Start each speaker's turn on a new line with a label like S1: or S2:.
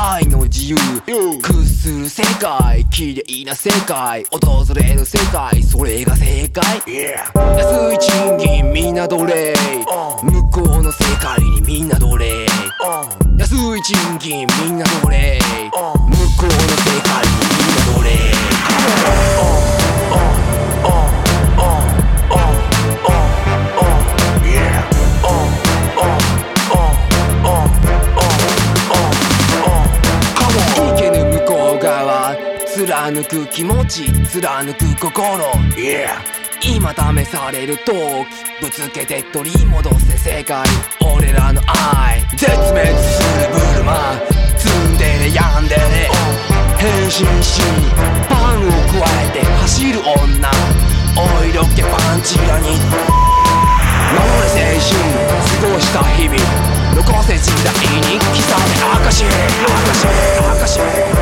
S1: 愛の自由屈する世界綺麗な世界訪れる世界それが正解、安い賃金みんな奴隷向こうの世界にみんな奴隷安い賃金みんな奴隷向こうの世界にみんな奴隷貫く気持ち貫く心、今試される時ぶつけて取り戻せ世界俺らの愛絶滅するブルマツンデレヤンデレ変身しパンを加えて走る女お色気パンチラに守れ青春過ごした日々残せ時代に刻め証